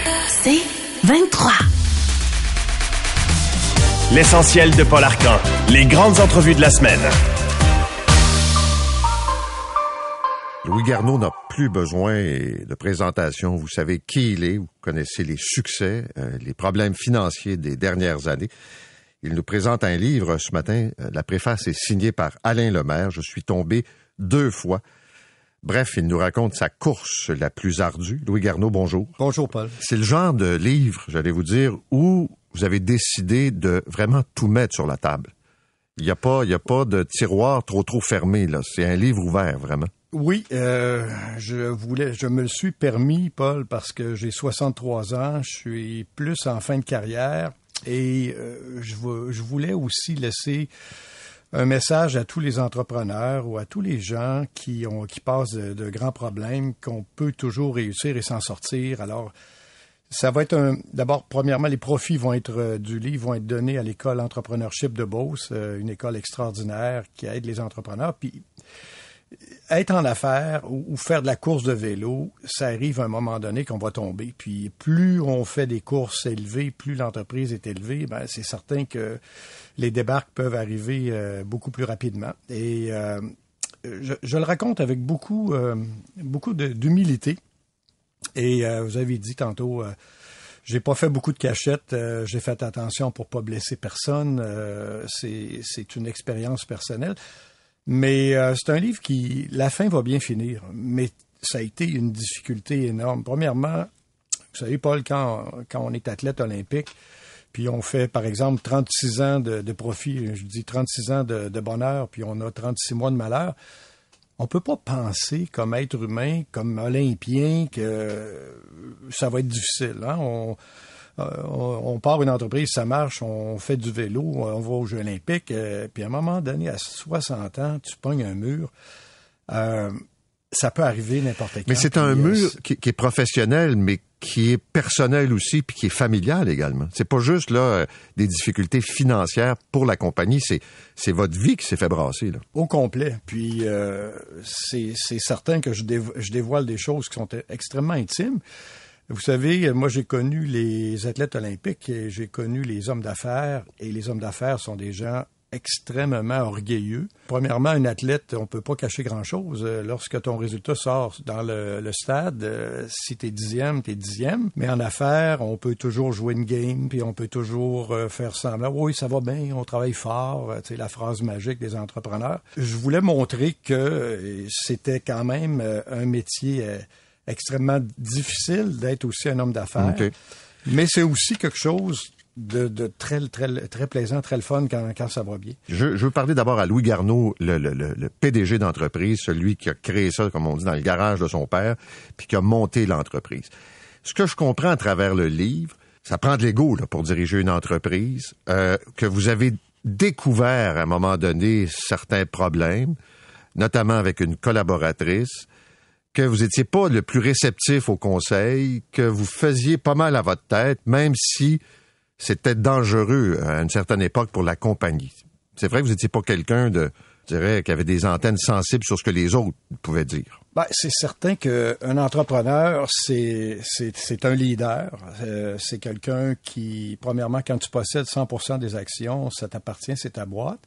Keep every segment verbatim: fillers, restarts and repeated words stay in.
C'est vingt-trois. L'essentiel de Paul Arcan. Les grandes entrevues de la semaine. Louis Garneau n'a plus besoin de présentation. Vous savez qui il est, vous connaissez les succès, euh, les problèmes financiers des dernières années. Il nous présente un livre ce matin. La préface est signée par Alain Lemaire. Je suis tombé deux fois. Bref, il nous raconte sa course la plus ardue. Louis Garneau, bonjour. Bonjour, Paul. C'est le genre de livre, j'allais vous dire, où vous avez décidé de vraiment tout mettre sur la table. Il n'y a pas, il y a pas de tiroir trop trop fermé, là. C'est un livre ouvert, vraiment. Oui, euh, je voulais, je me le suis permis, Paul, parce que j'ai soixante-trois ans, je suis plus en fin de carrière et euh, je, je voulais aussi laisser un message à tous les entrepreneurs ou à tous les gens qui ont qui passent de, de grands problèmes, qu'on peut toujours réussir et s'en sortir. Alors, ça va être un... D'abord, premièrement, les profits vont être euh, du livre vont être donnés à l'école Entrepreneurship de Beauce, euh, une école extraordinaire qui aide les entrepreneurs. Puis, être en affaires ou, ou faire de la course de vélo, ça arrive à un moment donné qu'on va tomber. Puis, plus on fait des courses élevées, plus l'entreprise est élevée, ben c'est certain que les débarques peuvent arriver euh, beaucoup plus rapidement. Et euh, je, je le raconte avec beaucoup, euh, beaucoup de, d'humilité. Et euh, vous avez dit tantôt, euh, j'ai pas fait beaucoup de cachettes, euh, j'ai fait attention pour pas blesser personne. Euh, c'est, c'est une expérience personnelle. Mais euh, c'est un livre qui, la fin va bien finir, mais ça a été une difficulté énorme. Premièrement, vous savez, Paul, quand, quand on est athlète olympique, puis on fait, par exemple, trente-six ans de, de profit, je dis trente-six ans de, de bonheur, puis on a trente-six mois de malheur, on peut pas penser comme être humain, comme olympien, que ça va être difficile. Hein? On, on, on part une entreprise, ça marche, on fait du vélo, on va aux Jeux olympiques, euh, puis à un moment donné, à soixante ans, tu pognes un mur. Euh, ça peut arriver n'importe quand. Mais c'est un puis, mur euh, qui, qui est professionnel, mais qui est personnel aussi, puis qui est familial également. C'est pas juste là euh, des difficultés financières pour la compagnie, c'est c'est votre vie qui s'est fait brasser là. Au complet. Puis euh, c'est c'est certain que je, dévo- je dévoile des choses qui sont extrêmement intimes. Vous savez, moi j'ai connu les athlètes olympiques, et j'ai connu les hommes d'affaires, et les hommes d'affaires sont des gens extrêmement orgueilleux. Premièrement, un athlète, on peut pas cacher grand-chose. Lorsque ton résultat sort dans le, le stade, euh, si t'es dixième, t'es dixième. Mais en affaires, on peut toujours jouer une game, puis on peut toujours euh, faire semblant. Oui, ça va bien, on travaille fort. Tu sais, la phrase magique des entrepreneurs. Je voulais montrer que euh, c'était quand même euh, un métier euh, extrêmement difficile d'être aussi un homme d'affaires. Okay. Mais c'est aussi quelque chose De, de très, très, très plaisant, très le fun quand, quand ça va bien. Je, je veux parler d'abord à Louis Garneau, le, le, le P D G d'entreprise, celui qui a créé ça, comme on dit, dans le garage de son père, puis qui a monté l'entreprise. Ce que je comprends à travers le livre, ça prend de l'ego là, pour diriger une entreprise, euh, que vous avez découvert à un moment donné certains problèmes, notamment avec une collaboratrice, que vous étiez pas le plus réceptif au conseil, que vous faisiez pas mal à votre tête, même si c'était dangereux à une certaine époque pour la compagnie. C'est vrai que vous n'étiez pas quelqu'un de, je dirais, qui avait des antennes sensibles sur ce que les autres pouvaient dire. Ben, c'est certain qu'un entrepreneur, c'est, c'est, c'est un leader. Euh, c'est quelqu'un qui, premièrement, quand tu possèdes cent pour cent des actions, ça t'appartient, c'est ta boîte.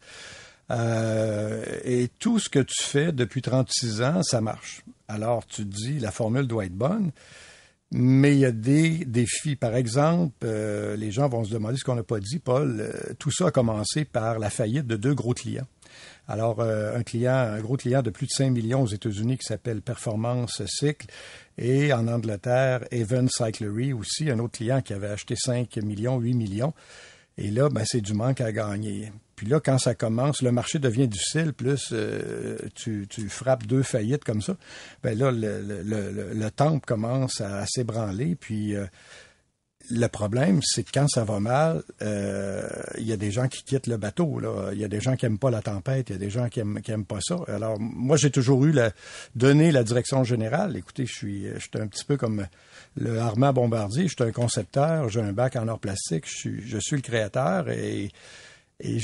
Euh, et tout ce que tu fais depuis trente-six ans, ça marche. Alors, tu te dis, la formule doit être bonne. Mais il y a des défis. Par exemple, euh, les gens vont se demander ce qu'on n'a pas dit, Paul. Euh, tout ça a commencé par la faillite de deux gros clients. Alors, euh, un client, un gros client de plus de cinq millions aux États-Unis qui s'appelle Performance Cycle, et en Angleterre, Evans Cyclery aussi, un autre client qui avait acheté cinq millions, huit millions. Et là, ben, c'est du manque à gagner. Puis là, quand ça commence, le marché devient difficile, plus euh, tu, tu frappes deux faillites comme ça, ben là, le, le, le, le temple commence à, à s'ébranler. Puis euh, le problème, c'est que quand ça va mal, euh, il y a des gens qui quittent le bateau. Là. Il y a des gens qui aiment pas la tempête, il y a des gens qui aiment, qui aiment pas ça. Alors, moi, j'ai toujours eu la donné la direction générale. Écoutez, je suis, je suis un petit peu comme le Armand Bombardier, je suis un concepteur, j'ai un bac en arts plastiques, je suis, je suis le créateur et, et j'ai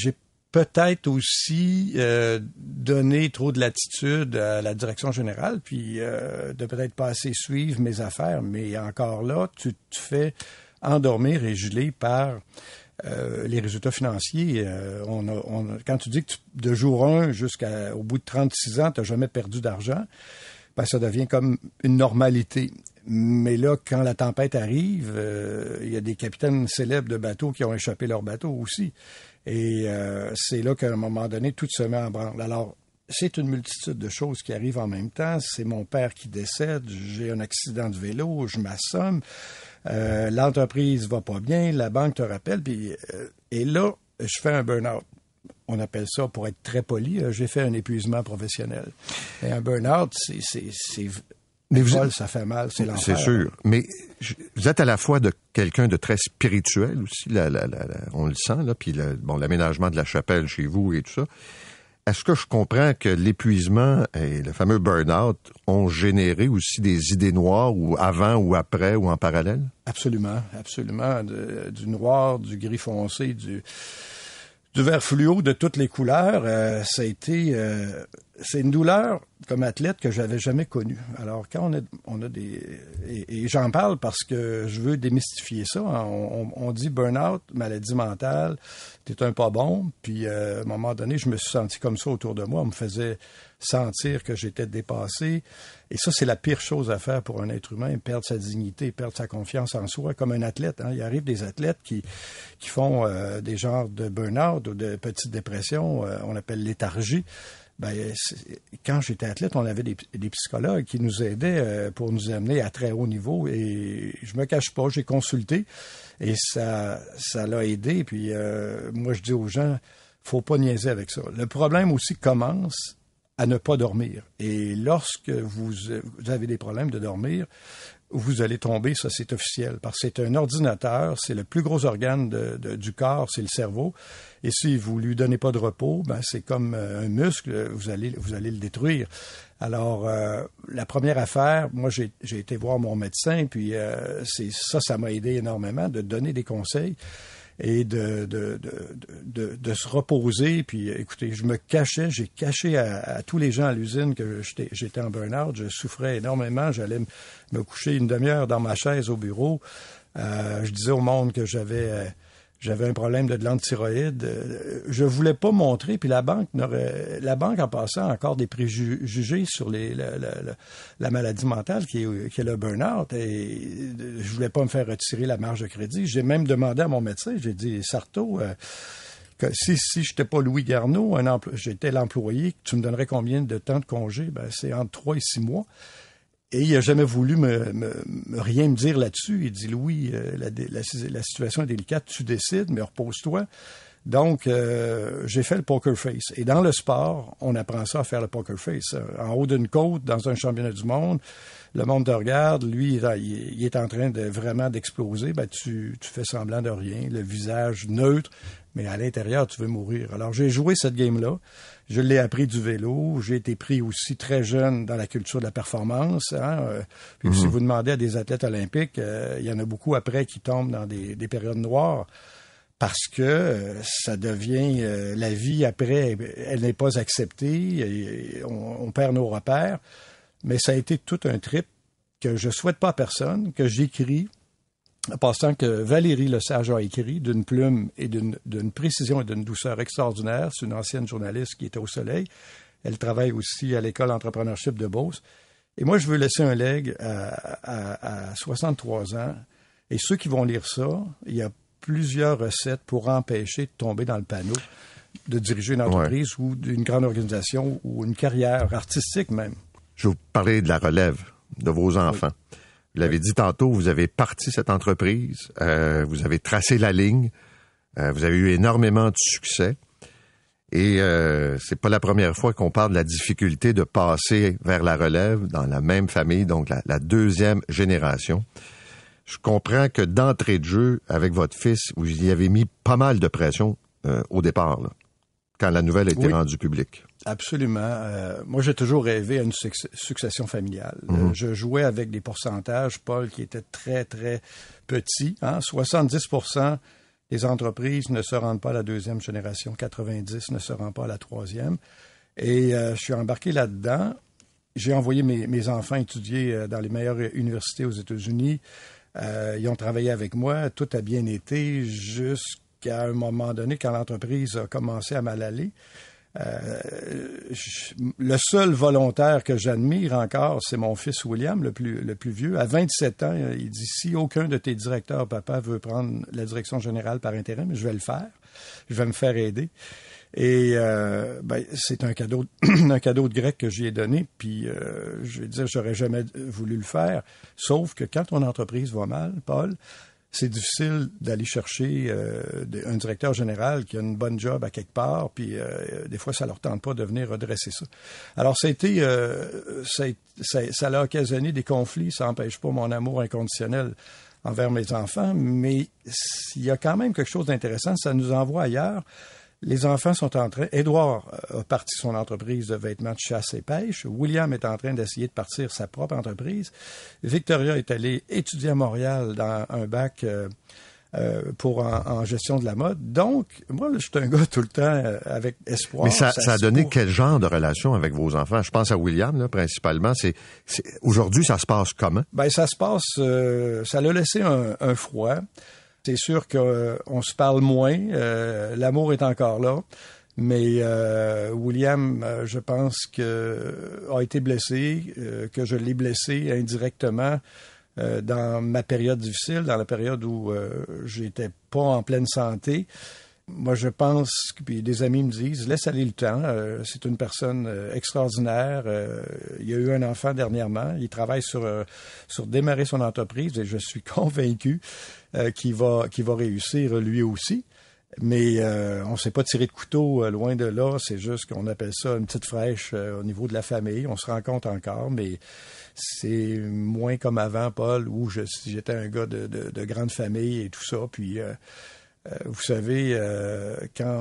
peut-être aussi euh, donner trop de latitude à la direction générale, puis euh, de peut-être pas assez suivre mes affaires. Mais encore là, tu te fais endormir et geler par euh, les résultats financiers. Euh, on a, on a, quand tu dis que tu, de jour un jusqu'au bout de trente-six ans, tu n'as jamais perdu d'argent, ben, ça devient comme une normalité. Mais là, quand la tempête arrive, euh, il y a des capitaines célèbres de bateaux qui ont échappé leur bateau aussi. Et euh, c'est là qu'à un moment donné, tout se met en branle. Alors, c'est une multitude de choses qui arrivent en même temps. C'est mon père qui décède, j'ai un accident de vélo, je m'assomme, euh, l'entreprise va pas bien, la banque te rappelle, puis euh, et là, je fais un burn-out. On appelle ça, pour être très poli, euh, j'ai fait un épuisement professionnel. Et un burn-out, c'est... c'est, c'est Mais vous êtes... ça fait mal, c'est l'enfer. C'est sûr. Mais vous êtes à la fois de quelqu'un de très spirituel aussi, la, la, la, la, on le sent, là, puis le, bon, l'aménagement de la chapelle chez vous et tout ça. Est-ce que je comprends que l'épuisement et le fameux burn-out ont généré aussi des idées noires, ou avant ou après ou en parallèle? Absolument, absolument. De, du noir, du gris foncé, du... Du vert fluo de toutes les couleurs, euh, ça a été, euh, c'est une douleur comme athlète que j'avais jamais connue. Alors quand on a, on a des, et, et j'en parle parce que je veux démystifier ça. Hein. On, on, on dit burn-out, maladie mentale, t'es un pas bon. Puis euh, à un moment donné, je me suis senti comme ça autour de moi. On me faisait sentir que j'étais dépassé. Et ça, c'est la pire chose à faire pour un être humain, perdre sa dignité, perdre sa confiance en soi, comme un athlète. Hein. Il arrive des athlètes qui, qui font euh, des genres de burn-out ou de petites dépressions, euh, on appelle léthargie. Ben, quand j'étais athlète, on avait des, des psychologues qui nous aidaient euh, pour nous amener à très haut niveau. Et je me cache pas, j'ai consulté et ça, ça l'a aidé. Puis euh, moi, je dis aux gens, faut pas niaiser avec ça. Le problème aussi commence à ne pas dormir. Et lorsque vous, vous avez des problèmes de dormir, vous allez tomber, ça c'est officiel, parce que c'est un ordinateur, c'est le plus gros organe de, de, du corps, c'est le cerveau. Et si vous lui donnez pas de repos, ben c'est comme un muscle, vous allez, vous allez le détruire. Alors, euh, la première affaire, moi j'ai, j'ai été voir mon médecin, puis euh, c'est ça, ça m'a aidé énormément de donner des conseils et de, de, de, de, de se reposer. Puis, écoutez, je me cachais, j'ai caché à, à tous les gens à l'usine que j'étais, j'étais en burn-out, je souffrais énormément, j'allais me, me coucher une demi-heure dans ma chaise au bureau. Euh, je disais au monde que j'avais... Euh, J'avais un problème de glande thyroïde. Je voulais pas montrer, puis la banque n'aurait, la banque en passant a encore des préjugés sur les, la, la, la, la maladie mentale qui est, qui est le burn-out. Et je voulais pas me faire retirer la marge de crédit. J'ai même demandé à mon médecin, j'ai dit, Sarto, euh, que si, si je n'étais pas Louis Garneau, un empl- j'étais l'employé, tu me donnerais combien de temps de congé? Ben, c'est entre trois et six mois. Et il n'a jamais voulu me, me, me rien me dire là-dessus. Il dit, Louis, euh, la, la, la situation est délicate, tu décides, mais repose-toi. Donc, euh, j'ai fait le poker face. Et dans le sport, on apprend ça à faire le poker face. En haut d'une côte, dans un championnat du monde, le monde te regarde, lui, il, il est en train de vraiment d'exploser. Ben, tu, tu fais semblant de rien, le visage neutre, mais à l'intérieur, tu veux mourir. Alors, j'ai joué cette game-là. Je l'ai appris du vélo. J'ai été pris aussi très jeune dans la culture de la performance. Hein. Puis, mm-hmm. Si vous demandez à des athlètes olympiques, euh, il y en a beaucoup après qui tombent dans des, des périodes noires parce que euh, ça devient... Euh, la vie après, elle n'est pas acceptée. Et on, on perd nos repères. Mais ça a été tout un trip que je souhaite pas à personne, que j'écris, en passant que Valérie Lesage a écrit d'une plume et d'une, d'une précision et d'une douceur extraordinaire. C'est une ancienne journaliste qui était au Soleil. Elle travaille aussi à l'école Entrepreneurship de Beauce. Et moi, je veux laisser un legs à, à, à soixante-trois ans. Et ceux qui vont lire ça, il y a plusieurs recettes pour empêcher de tomber dans le panneau de diriger une entreprise ouais. ou d'une grande organisation ou une carrière artistique même. Je vais vous parler de la relève de vos enfants. Oui. Vous l'avez dit tantôt, vous avez parti cette entreprise, euh, vous avez tracé la ligne, euh, vous avez eu énormément de succès. Et euh, c'est pas la première fois qu'on parle de la difficulté de passer vers la relève dans la même famille, donc la, la deuxième génération. Je comprends que d'entrée de jeu, avec votre fils, vous y avez mis pas mal de pression euh, au départ, là, quand la nouvelle a été oui. rendue publique. Absolument. Euh, moi, j'ai toujours rêvé à une suc- succession familiale. Mm-hmm. Euh, je jouais avec des pourcentages, Paul, qui étaient très, très petits. Hein? soixante-dix pour cent Les entreprises ne se rendent pas à la deuxième génération, quatre-vingt-dix ne se rendent pas à la troisième. Et euh, je suis embarqué là-dedans. J'ai envoyé mes, mes enfants étudier dans les meilleures universités aux États-Unis. Euh, ils ont travaillé avec moi. Tout a bien été jusqu'à un moment donné, quand l'entreprise a commencé à mal aller. Euh, je, le seul volontaire que j'admire encore, c'est mon fils William, le plus, le plus vieux. À vingt-sept ans, il dit, si aucun de tes directeurs, papa, veut prendre la direction générale par intérim, je vais le faire. Je vais me faire aider. Et euh, ben, c'est un cadeau, un cadeau de grec que j'y ai donné. Puis, euh, je vais dire, j'aurais jamais voulu le faire. Sauf que quand ton entreprise va mal, Paul, c'est difficile d'aller chercher euh, un directeur général qui a une bonne job à quelque part, puis euh, des fois, ça leur tente pas de venir redresser ça. Alors, ça a été, euh, ça, a, ça, ça a occasionné des conflits, ça n'empêche pas mon amour inconditionnel envers mes enfants, mais il y a quand même quelque chose d'intéressant, ça nous envoie ailleurs. Les enfants sont en train... Édouard a parti son entreprise de vêtements de chasse et pêche. William est en train d'essayer de partir sa propre entreprise. Victoria est allée étudier à Montréal dans un bac euh, euh, pour en, en gestion de la mode. Donc, moi, je suis un gars tout le temps euh, avec espoir. Mais ça, ça, ça a donné pour... quel genre de relation avec vos enfants? Je pense à William, là, principalement. C'est, c'est... Aujourd'hui, ça se passe comment? Ben, ça se passe... Euh, ça l'a laissé un, un froid. C'est sûr qu'on euh, se parle moins, euh, l'amour est encore là, mais euh, William, euh, je pense que a été blessé, euh, que je l'ai blessé indirectement euh, dans ma période difficile, dans la période où euh, j'étais pas en pleine santé. Moi, je pense, puis des amis me disent, laisse aller le temps. Euh, c'est une personne euh, extraordinaire. Euh, il a eu un enfant dernièrement. Il travaille sur euh, sur démarrer son entreprise et je suis convaincu euh, qu'il va qu'il va réussir lui aussi. Mais euh, on ne s'est pas tiré de couteau euh, loin de là. C'est juste qu'on appelle ça une petite fraîche euh, au niveau de la famille. On se rencontre encore, mais c'est moins comme avant, Paul, où je, j'étais un gars de, de, de grande famille et tout ça. Puis euh, vous savez, euh, quand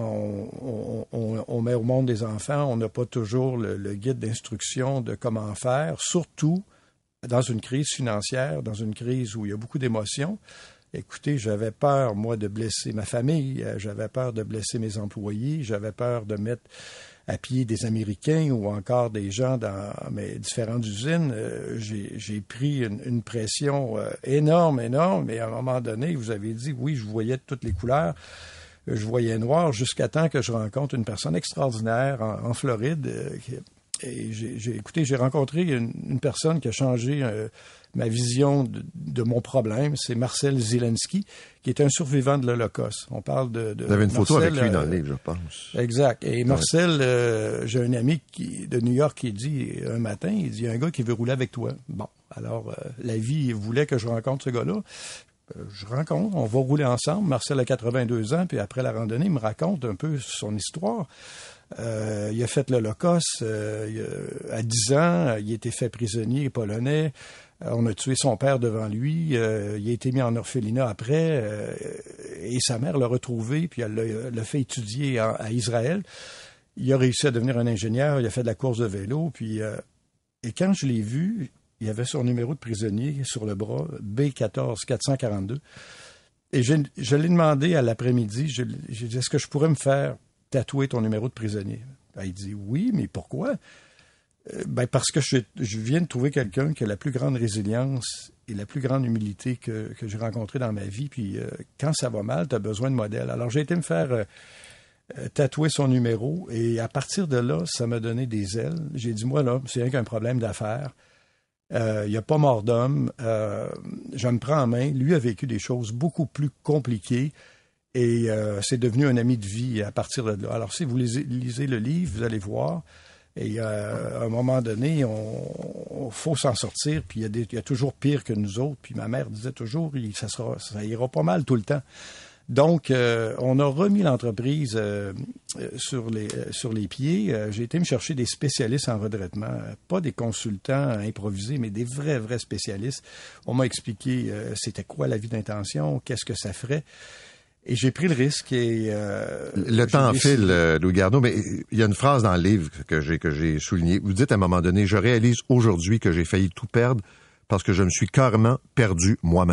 on, on, on met au monde des enfants, on n'a pas toujours le, le guide d'instruction de comment faire, surtout dans une crise financière, dans une crise où il y a beaucoup d'émotions. Écoutez, j'avais peur, moi, de blesser ma famille, j'avais peur de blesser mes employés, j'avais peur de mettre à pied des Américains ou encore des gens dans mes différentes usines. Euh, j'ai, j'ai pris une, une pression euh, énorme, énorme, mais à un moment donné, vous avez dit, oui, je voyais de toutes les couleurs, je voyais noir jusqu'à temps que je rencontre une personne extraordinaire en, en Floride. Euh, qui, et j'ai, j'ai, écoutez, j'ai rencontré une, une personne qui a changé euh, ma vision de, de mon problème. C'est Marcel Zelensky, qui est un survivant de l'Holocauste. On parle de... de Vous avez une Marcel, photo avec lui euh, dans le livre, je pense. Exact. Et Marcel, euh, j'ai un ami qui, de New York qui dit un matin, il dit, il y a un gars qui veut rouler avec toi. Bon, alors euh, la vie voulait que je rencontre ce gars-là. Euh, je rencontre, on va rouler ensemble. Marcel a quatre-vingt-deux ans, puis après la randonnée, il me raconte un peu son histoire. Euh, il a fait l'Holocauste euh, il a, à dix ans, il a été fait prisonnier polonais. Euh, on a tué son père devant lui. Euh, il a été mis en orphelinat après. Euh, et sa mère l'a retrouvé, puis elle l'a, l'a fait étudier à, à Israël. Il a réussi à devenir un ingénieur. Il a fait de la course de vélo. Puis, euh, et quand je l'ai vu, il avait son numéro de prisonnier sur le bras, B quatorze quatre cent quarante-deux. Et je, je l'ai demandé à l'après-midi, je, j'ai dit, est-ce que je pourrais me faire tatouer ton numéro de prisonnier? Ben, il dit, oui, mais pourquoi? Euh, ben, parce que je, je viens de trouver quelqu'un qui a la plus grande résilience et la plus grande humilité que, que j'ai rencontré dans ma vie. Puis euh, quand ça va mal, tu as besoin de modèles. Alors, j'ai été me faire euh, euh, tatouer son numéro et à partir de là, ça m'a donné des ailes. J'ai dit, moi, là, c'est rien qu'un problème d'affaires. Il euh, n'y a pas mort d'homme. Euh, je me prends en main. Lui a vécu des choses beaucoup plus compliquées. Et euh, c'est devenu un ami de vie à partir de là. Alors, si vous lisez, lisez le livre, vous allez voir. Et euh, à un moment donné, on, on faut s'en sortir. Puis il y a des, il y a toujours pire que nous autres. Puis ma mère disait toujours, ça sera, ça ira pas mal tout le temps. Donc, euh, on a remis l'entreprise euh, sur les sur les pieds. Euh, j'ai été me chercher des spécialistes en redressement, euh, pas des consultants improvisés, mais des vrais, vrais spécialistes. On m'a expliqué euh, c'était quoi la vie d'intention, qu'est-ce que ça ferait. Et j'ai pris le risque et... Euh, le temps décidé... file, euh, Louis Garneau, mais il y a une phrase dans le livre que j'ai que j'ai soulignée. Vous dites à un moment donné, je réalise aujourd'hui que j'ai failli tout perdre parce que je me suis carrément perdu moi-même.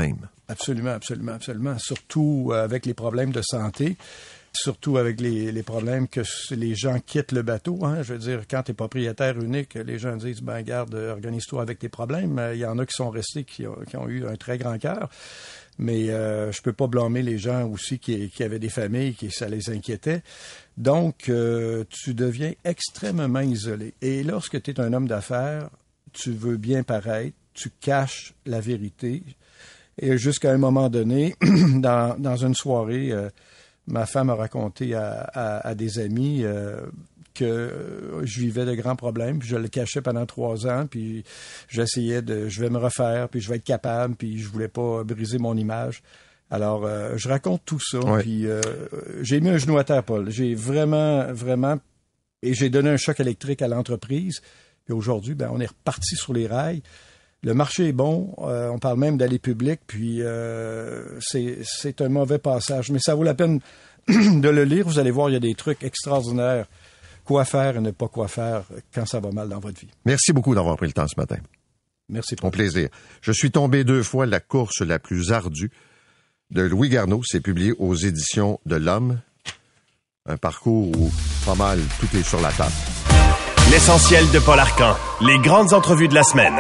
Absolument, absolument, absolument. Surtout avec les problèmes de santé. Surtout avec les, les problèmes que les gens quittent le bateau. Hein. Je veux dire, quand tu es propriétaire unique, les gens disent, ben garde, organise-toi avec tes problèmes. Il y en a qui sont restés, qui ont, qui ont eu un très grand cœur. Mais euh, je peux pas blâmer les gens aussi qui, qui avaient des familles, qui ça les inquiétait. Donc, euh, tu deviens extrêmement isolé. Et lorsque tu es un homme d'affaires, tu veux bien paraître, tu caches la vérité. Et jusqu'à un moment donné, dans, dans une soirée... Euh, ma femme a raconté à, à, à des amis euh, que je vivais de grands problèmes, puis je le cachais pendant trois ans, puis j'essayais de, je vais me refaire, puis je vais être capable, puis je voulais pas briser mon image. Alors, euh, je raconte tout ça, ouais. Puis euh, j'ai mis un genou à terre, Paul. J'ai vraiment, vraiment, et j'ai donné un choc électrique à l'entreprise. Puis aujourd'hui, ben, on est reparti sur les rails. Le marché est bon, euh, on parle même d'aller public, puis euh, c'est, c'est un mauvais passage. Mais ça vaut la peine de le lire. Vous allez voir, il y a des trucs extraordinaires. Quoi faire et ne pas quoi faire quand ça va mal dans votre vie. Merci beaucoup d'avoir pris le temps ce matin. Merci. Mon plaisir. Je suis tombé deux fois la course la plus ardue de Louis Garneau. C'est publié aux éditions de l'Homme. Un parcours où pas mal tout est sur la table. L'essentiel de Paul Arcan. Les grandes entrevues de la semaine.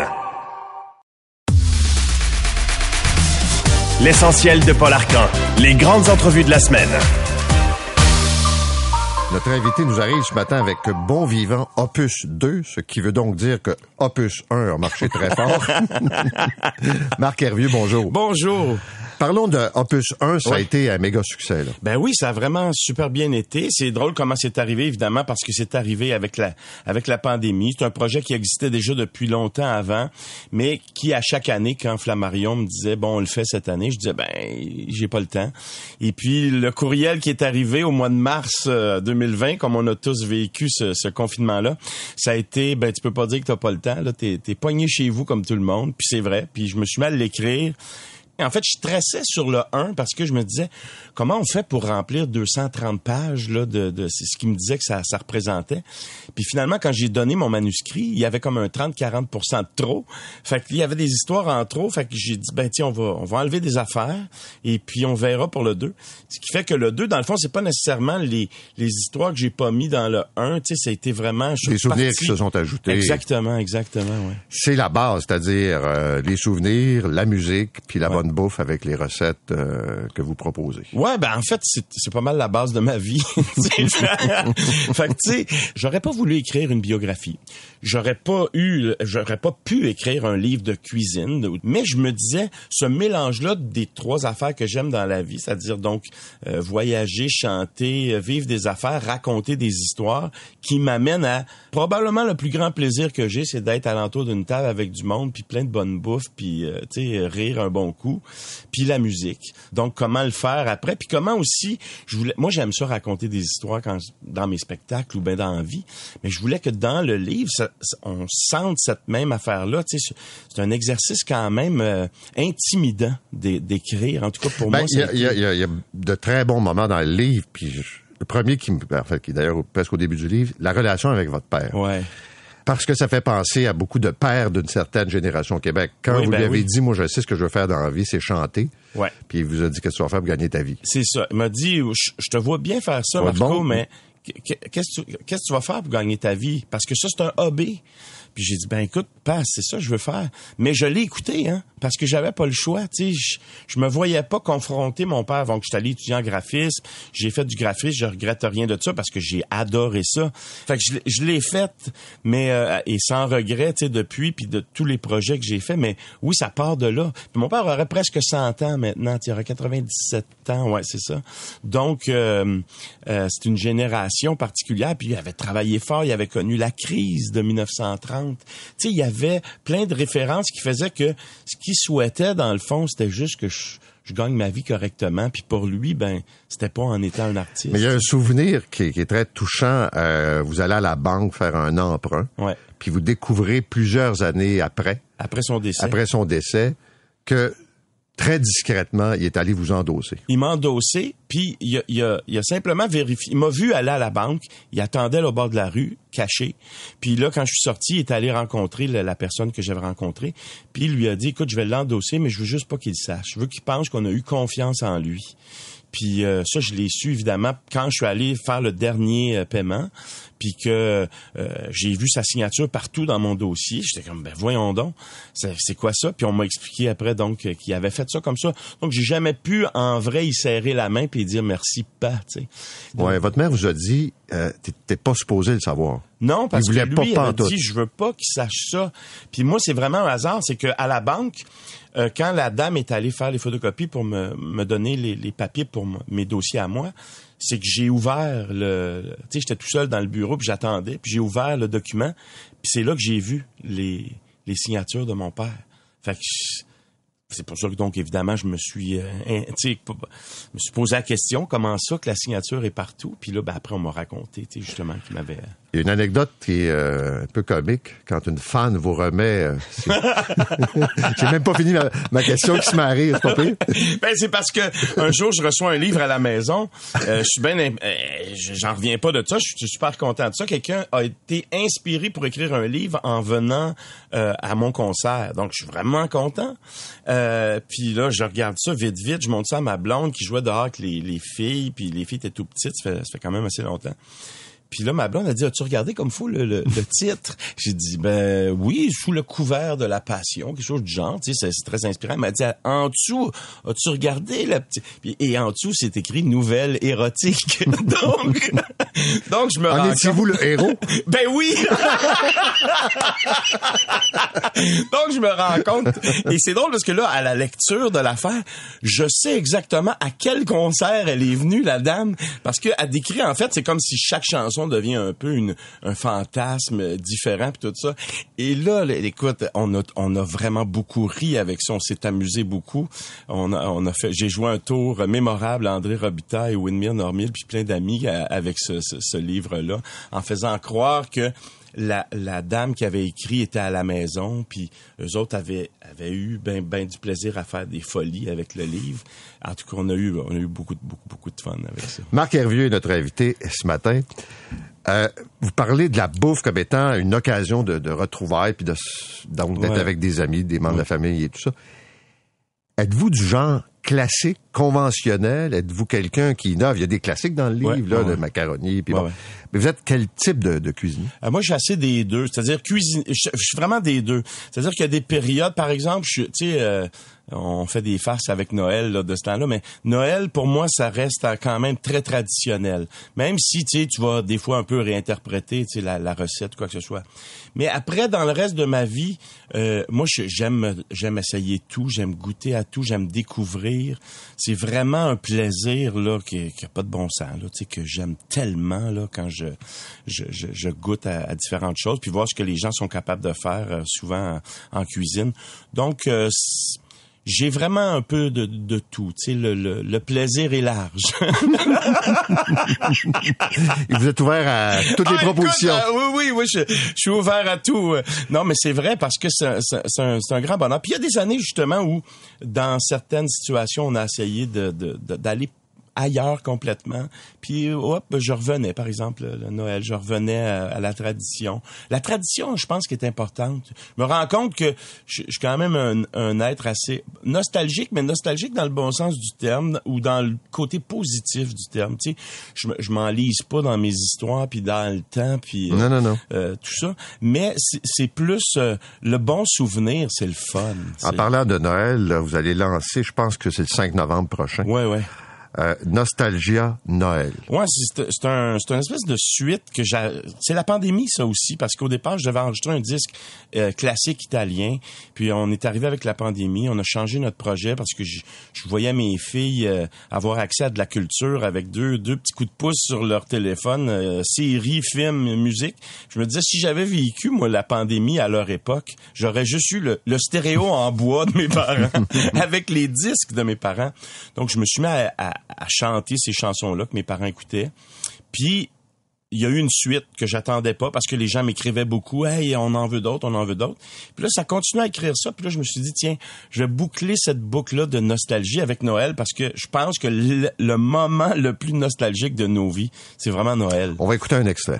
L'essentiel de Paul Arcan. Les grandes entrevues de la semaine. Notre invité nous arrive ce matin avec Bon Vivant Opus deux, ce qui veut donc dire que Opus un a marché très fort. Marc Hervieux, bonjour. Bonjour. Parlons de Opus un, ça oui. a été un méga succès. Là. Ben oui, ça a vraiment super bien été. C'est drôle comment c'est arrivé, évidemment, parce que c'est arrivé avec la avec la pandémie. C'est un projet qui existait déjà depuis longtemps avant, mais qui, à chaque année, quand Flammarion me disait, bon, on le fait cette année, je disais, ben, j'ai pas le temps. Et puis, le courriel qui est arrivé au mois de mars euh, deux mille vingt, comme on a tous vécu ce, ce confinement-là, ça a été, ben, tu peux pas dire que t'as pas le temps, là, t'es, t'es pogné chez vous comme tout le monde, puis c'est vrai, puis je me suis mis à l'écrire. En fait, je stressais sur le un parce que je me disais, comment on fait pour remplir deux cent trente pages là de, de c'est ce qui me disait que ça, ça représentait. Puis finalement, quand j'ai donné mon manuscrit, il y avait comme un trente à quarante pour cent de trop. Fait qu'il y avait des histoires en trop. Fait que j'ai dit, ben tiens, on va on va enlever des affaires et puis on verra pour le deux. Ce qui fait que le deux, dans le fond, c'est pas nécessairement les les histoires que j'ai pas mis dans le un. Tu sais, ça a été vraiment... Les souvenirs partie. Qui se sont ajoutés. Exactement, exactement, ouais. C'est la base, c'est-à-dire euh, les souvenirs, la musique, puis la ouais. bonne bouffe avec les recettes euh, que vous proposez. Ouais, ben en fait, c'est, c'est pas mal la base de ma vie. Fait que tu sais, j'aurais pas voulu écrire une biographie. J'aurais pas eu, j'aurais pas pu écrire un livre de cuisine. Mais je me disais, ce mélange-là des trois affaires que j'aime dans la vie, c'est-à-dire donc euh, voyager, chanter, vivre des affaires, raconter des histoires, qui m'amènent à probablement le plus grand plaisir que j'ai, c'est d'être alentour d'une table avec du monde, puis plein de bonne bouffe, puis euh, tu sais, rire un bon coup. Puis la musique. Donc, comment le faire après? Puis comment aussi, je voulais, moi, j'aime ça raconter des histoires quand, dans mes spectacles ou bien dans la vie, mais je voulais que dans le livre, ça, ça, on sente cette même affaire-là. Tu sais, c'est un exercice quand même euh, intimidant d'é- d'écrire. En tout cas, pour ben, moi, il y, a, y, a, y a de très bons moments dans le livre, puis je, le premier qui me, en fait, qui est d'ailleurs presque au début du livre, la relation avec votre père. Ouais. Parce que ça fait penser à beaucoup de pères d'une certaine génération au Québec. Quand oui, vous ben lui avez oui. dit, moi, je sais ce que je veux faire dans la vie, c'est chanter. Ouais. Puis il vous a dit, qu'est-ce que tu vas faire pour gagner ta vie? C'est ça. Il m'a dit, je, je te vois bien faire ça, Marco, bon. mais qu'est-ce que, tu, qu'est-ce que tu vas faire pour gagner ta vie? Parce que ça, c'est un hobby. Puis j'ai dit, ben écoute, pas, c'est ça que je veux faire. Mais je l'ai écouté, hein, parce que j'avais pas le choix. Tu sais, je, je me voyais pas confronter mon père. Donc, j'étais allé étudier en graphisme. J'ai fait du graphisme. Je regrette rien de ça parce que j'ai adoré ça. Fait que je, je l'ai fait, mais euh, et sans regret, tu sais, depuis, puis de tous les projets que j'ai faits. Mais oui, ça part de là. Puis mon père aurait presque cent ans maintenant. Il aurait quatre-vingt-dix-sept ans, ouais, c'est ça. Donc, euh, euh, c'est une génération particulière. Puis il avait travaillé fort. Il avait connu la crise de dix-neuf cent trente. Tu sais, il y avait plein de références qui faisaient que ce qu'il souhaitait, dans le fond, c'était juste que je, je gagne ma vie correctement. Puis pour lui, ben, c'était pas en étant un artiste. Mais il y a un souvenir qui est, qui est très touchant. Euh, vous allez à la banque faire un emprunt. Ouais. Puis vous découvrez plusieurs années après. Après son décès. Après son décès, que très discrètement, il est allé vous endosser. Il m'a endossé, puis il a, il, a, il a simplement vérifié. Il m'a vu aller à la banque, il attendait là, au bord de la rue, caché. Puis là, quand je suis sorti, il est allé rencontrer la, la personne que j'avais rencontrée, puis il lui a dit, écoute, je vais l'endosser, mais je veux juste pas qu'il le sache. Je veux qu'il pense qu'on a eu confiance en lui. Puis euh, ça, je l'ai su, évidemment, quand je suis allé faire le dernier euh, paiement, puis que euh, j'ai vu sa signature partout dans mon dossier. J'étais comme, ben voyons donc, c'est, c'est quoi ça? Puis on m'a expliqué après, donc, euh, qu'il avait fait ça comme ça. Donc, j'ai jamais pu, en vrai, y serrer la main puis dire merci, pas, tu sais. Ouais, votre mère vous a dit, euh, t'es, t'es pas supposé le savoir. Non, parce il que voulait lui, pas il m'a pantoute. dit, je veux pas qu'il sache ça. Puis moi, c'est vraiment un hasard, c'est que à la banque, euh, quand la dame est allée faire les photocopies pour me, me donner les, les papiers pour m- mes dossiers à moi, c'est que j'ai ouvert le... Tu sais, j'étais tout seul dans le bureau, puis j'attendais, puis j'ai ouvert le document, puis c'est là que j'ai vu les, les signatures de mon père. Fait que c'est pour ça que, donc, évidemment, je me suis... Euh, tu sais, je me suis posé la question, comment ça que la signature est partout? Puis là, ben, après, on m'a raconté, tu sais, justement, qu'il m'avait... Il y a une anecdote qui est euh, un peu comique. Quand une fan vous remet... Euh, J'ai même pas fini ma, ma question qui se met à rire, c'est pas pire? Ben, c'est parce que un jour, je reçois un livre à la maison. Euh, je suis bien... Euh, j'en reviens pas de ça. Je suis super content de ça. Quelqu'un a été inspiré pour écrire un livre en venant euh, à mon concert. Donc, je suis vraiment content. Euh, puis là, je regarde ça vite, vite. Je montre ça à ma blonde qui jouait dehors avec les, les filles. Puis les filles étaient tout petites. Ça fait, ça fait quand même assez longtemps. Puis là, ma blonde a dit, as-tu regardé comme faut le, le, le titre? J'ai dit, ben oui, sous le couvert de la passion, quelque chose du genre, tu sais, c'est, c'est très inspirant. Elle m'a dit, en dessous, as-tu regardé la petite... Et en dessous, c'est écrit nouvelle érotique. donc, donc je me en rends étiez-vous compte... le héros? Ben oui! Donc, je me rends compte. Et c'est drôle parce que là, à la lecture de l'affaire, je sais exactement à quel concert elle est venue, la dame. Parce qu'elle décrit, en fait, c'est comme si chaque chanson devient un peu une, un fantasme différent puis tout ça. Et là, là, écoute, on a, on a vraiment beaucoup ri avec ça. On s'est amusé beaucoup. On a, on a fait, j'ai joué un tour mémorable à André Robitaille et Winmere Normil puis plein d'amis à, avec ce, ce, ce livre-là, en faisant croire que La, la dame qui avait écrit était à la maison, puis eux autres avaient, avaient eu ben, ben du plaisir à faire des folies avec le livre. En tout cas, on a eu, on a eu beaucoup, beaucoup, beaucoup de fun avec ça. Marc Hervieux est notre invité ce matin. Euh, vous parlez de la bouffe comme étant une occasion de, de retrouvailles, puis de, donc d'être ouais. avec des amis, des membres ouais. de la famille et tout ça. Êtes-vous du genre classique, conventionnel? Êtes-vous quelqu'un qui innove? Il y a des classiques dans le livre, ouais, là, ouais. de macaroni, puis ouais, bon. ouais. Mais vous êtes quel type de, de cuisinier? Euh, moi, je suis assez des deux. C'est-à-dire, cuisine, je, je suis vraiment des deux. C'est-à-dire qu'il y a des périodes, par exemple, je, tu sais, euh, on fait des farces avec Noël là, de ce temps-là, mais Noël, pour moi, ça reste quand même très traditionnel. Même si, tu sais, tu vas des fois un peu réinterpréter, tu sais, la, la recette, quoi que ce soit. Mais après, dans le reste de ma vie, euh, moi, je, j'aime, j'aime essayer tout, j'aime goûter à tout, j'aime découvrir. C'est vraiment un plaisir là qui, qui a pas de bon sens, là, tu sais, que j'aime tellement là quand je je, je, je goûte à, à différentes choses, puis voir ce que les gens sont capables de faire euh, souvent en, en cuisine. Donc euh, j'ai vraiment un peu de, de tout, tu sais, le, le, le plaisir est large. Et vous êtes ouvert à toutes les ah, propositions. Écoute, euh, oui, oui, oui, je, je suis ouvert à tout. Non, mais c'est vrai parce que c'est, c'est, c'est, un, c'est un grand bonheur. Puis il y a des années, justement, où, dans certaines situations, on a essayé de, de, de d'aller ailleurs complètement. Puis hop, je revenais, par exemple, le Noël, je revenais à, à la tradition. La tradition, je pense, qui est importante. Je me rends compte que je, je suis quand même un, un être assez nostalgique, mais nostalgique dans le bon sens du terme ou dans le côté positif du terme. Tu sais, je, je m'enlise pas dans mes histoires, puis dans le temps, puis non, non, non. Euh, tout ça. Mais c'est, c'est plus euh, le bon souvenir, c'est le fun. En c'est... parlant de Noël, là, vous allez lancer, je pense que c'est le cinq novembre prochain. Ouais, ouais. Euh, Nostalgia Noël. Ouais, c'est, c'est un, c'est une espèce de suite que j'ai. C'est la pandémie, ça aussi, parce qu'au départ, je devais enregistrer un disque euh, classique italien. Puis on est arrivé avec la pandémie, on a changé notre projet parce que je, je voyais mes filles euh, avoir accès à de la culture avec deux, deux petits coups de pouce sur leur téléphone, euh, séries, films, musique. Je me disais, si j'avais vécu moi la pandémie à leur époque, j'aurais juste eu le, le stéréo en bois de mes parents avec les disques de mes parents. Donc je me suis mis à, à à chanter ces chansons-là que mes parents écoutaient. Puis, il y a eu une suite que j'attendais pas parce que les gens m'écrivaient beaucoup. Hey, on en veut d'autres, on en veut d'autres. Puis là, ça continue à écrire ça. Puis là, je me suis dit, tiens, je vais boucler cette boucle-là de nostalgie avec Noël parce que je pense que le, le moment le plus nostalgique de nos vies, c'est vraiment Noël. On va écouter un extrait.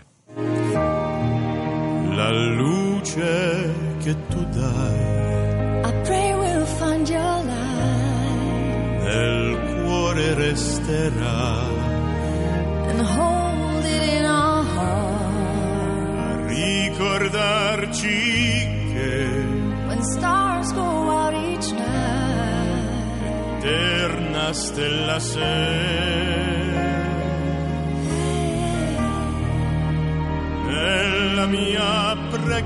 La luce che tu dai, I pray we'll find your light nel cuore resterà, and hold it in our heart. ricordarci che When stars go out each night, eterna stella sei. Nella mia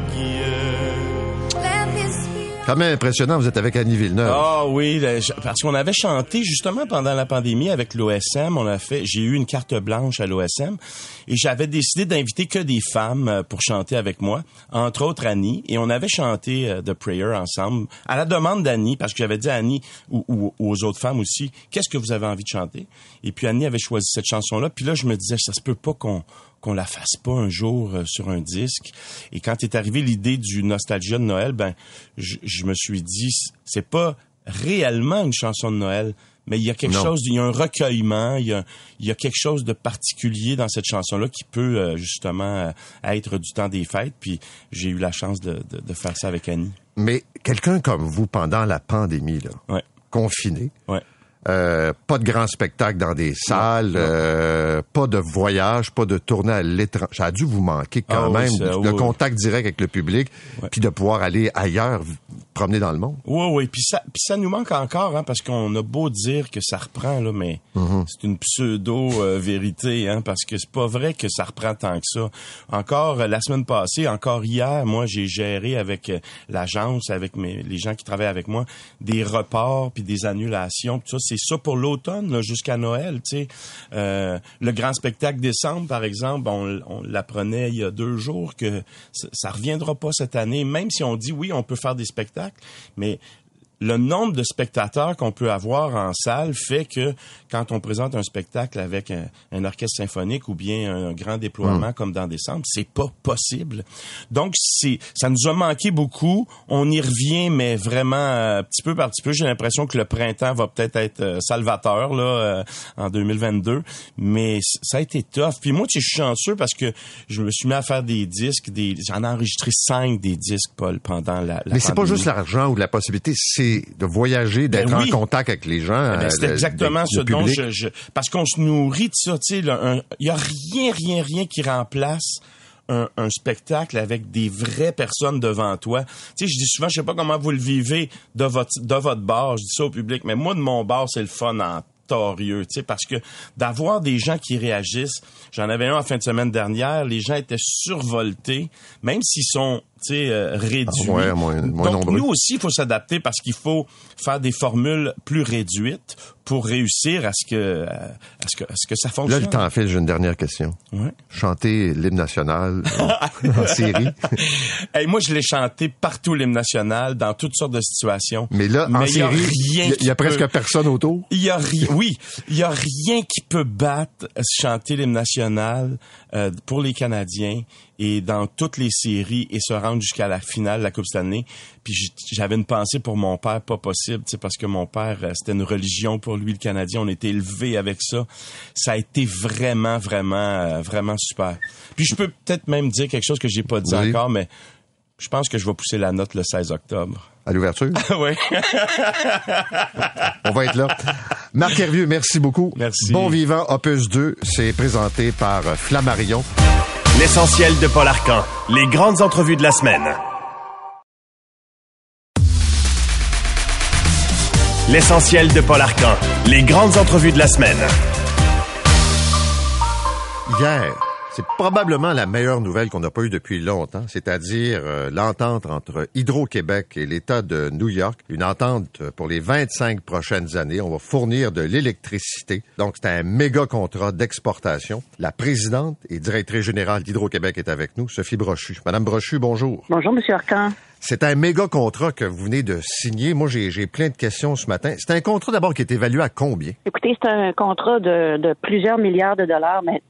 preghiera. let this be Quand même impressionnant, vous êtes avec Annie Villeneuve. Ah oui, parce qu'on avait chanté justement pendant la pandémie avec l'O S M. On a fait, j'ai eu une carte blanche à l'O S M et j'avais décidé d'inviter que des femmes pour chanter avec moi, entre autres Annie. Et on avait chanté uh, The Prayer ensemble à la demande d'Annie parce que j'avais dit à Annie ou, ou aux autres femmes aussi, qu'est-ce que vous avez envie de chanter? Et puis Annie avait choisi cette chanson-là. Puis là, je me disais, ça se peut pas qu'on qu'on la fasse pas un jour euh, sur un disque. Et quand est arrivée l'idée du Nostalgia de Noël, ben, je, je me suis dit, c'est pas réellement une chanson de Noël, mais il y a quelque Non. chose, il y a un recueillement, il y a, il y a quelque chose de particulier dans cette chanson-là qui peut euh, justement euh, être du temps des fêtes. Puis j'ai eu la chance de, de, de faire ça avec Annie. Mais quelqu'un comme vous, pendant la pandémie, là, Ouais. confiné, Ouais. Euh, pas de grands spectacles dans des salles, Non, non. Euh, pas de voyage, pas de tournée à l'étranger. Ça a dû vous manquer quand Ah oui, même, ça, le oui, contact direct avec le public, Ouais. puis de pouvoir aller ailleurs, promener dans le monde. Oui, oui. Puis ça, puis ça nous manque encore, hein, parce qu'on a beau dire que ça reprend, là, mais Mm-hmm. c'est une pseudo-vérité, hein, parce que c'est pas vrai que ça reprend tant que ça. Encore euh, la semaine passée, encore hier, moi, j'ai géré avec euh, l'agence, avec mes, les gens qui travaillent avec moi, des reports puis des annulations. Puis ça, c'est ça pour l'automne, là, jusqu'à Noël, tu sais. Euh, le grand spectacle décembre, par exemple, on, on l'apprenait il y a deux jours que ça, ça reviendra pas cette année, même si on dit oui, on peut faire des spectacles, mais le nombre de spectateurs qu'on peut avoir en salle fait que quand on présente un spectacle avec un, un orchestre symphonique ou bien un grand déploiement Mm. comme dans décembre, c'est pas possible. Donc c'est, ça nous a manqué beaucoup. On y revient, mais vraiment euh, petit peu par petit peu. J'ai l'impression que le printemps va peut-être être euh, salvateur là euh, en deux mille vingt-deux, mais c- ça a été tough. Puis moi, tu sais, je suis chanceux parce que je me suis mis à faire des disques, des, j'en ai enregistré cinq des disques, Paul, pendant la, la Mais c'est pas pandémie. juste l'argent ou la possibilité, c'est de voyager, d'être Ben oui. en contact avec les gens. Eh ben, c'est euh, exactement le- ce le dont public. je, je... Parce qu'on se nourrit de ça, tu sais. Il y a rien, rien, rien qui remplace un, un spectacle avec des vraies personnes devant toi. Tu sais, je dis souvent, je sais pas comment vous le vivez de votre, de votre bar, je dis ça au public, mais moi, de mon bar, c'est le fun en torieux, tu sais, parce que d'avoir des gens qui réagissent, j'en avais un en fin de semaine dernière, les gens étaient survoltés, même s'ils sont, tu sais, euh, réduits. Ah ouais, moins- moins Donc, nombreux. nous aussi, il faut s'adapter parce qu'il faut faire des formules plus réduites pour réussir à ce que, à ce que, à ce que ça Là, fonctionne. le temps file, j'ai une dernière question. Ouais. Chanter l'hymne national euh, en série. Hey, moi, je l'ai chanté partout, l'hymne national, dans toutes sortes de situations. Mais là, en Mais il y a série, rien il y a, il y a qui presque peut- personne autour. Il y a rien, oui, il y a rien qui peut battre euh, chanter l'hymne national euh, pour les Canadiens et dans toutes les séries et se rendre jusqu'à la finale de la Coupe Stanley. Puis j- j'avais une pensée pour mon père, pas possible, tu sais, parce que mon père, euh, c'était une religion pour lui, le Canadien. On était élevés avec ça. Ça a été vraiment, vraiment, euh, vraiment super. Puis je peux peut-être même dire quelque chose que j'ai pas dit Oui. encore, mais je pense que je vais pousser la note le seize octobre. À l'ouverture. Oui. On va être là. Marc Hervieux, merci beaucoup. Merci. Bon Vivant, Opus deux, c'est présenté par euh, Flammarion. L'essentiel de Paul Arcan. Les grandes entrevues de la semaine. L'essentiel de Paul Arcan. Les grandes entrevues de la semaine. Hier, c'est probablement la meilleure nouvelle qu'on n'a pas eue depuis longtemps, c'est-à-dire euh, l'entente entre Hydro-Québec et l'État de New York, une entente pour les vingt-cinq prochaines années. On va fournir de l'électricité. Donc, c'est un méga contrat d'exportation. La présidente et directrice générale d'Hydro-Québec est avec nous, Sophie Brochu. Madame Brochu, bonjour. Bonjour, Monsieur Arcan. C'est un méga contrat que vous venez de signer. Moi, j'ai, j'ai plein de questions ce matin. C'est un contrat d'abord qui est évalué à combien? Écoutez, c'est un contrat de, de plusieurs milliards de dollars maintenant.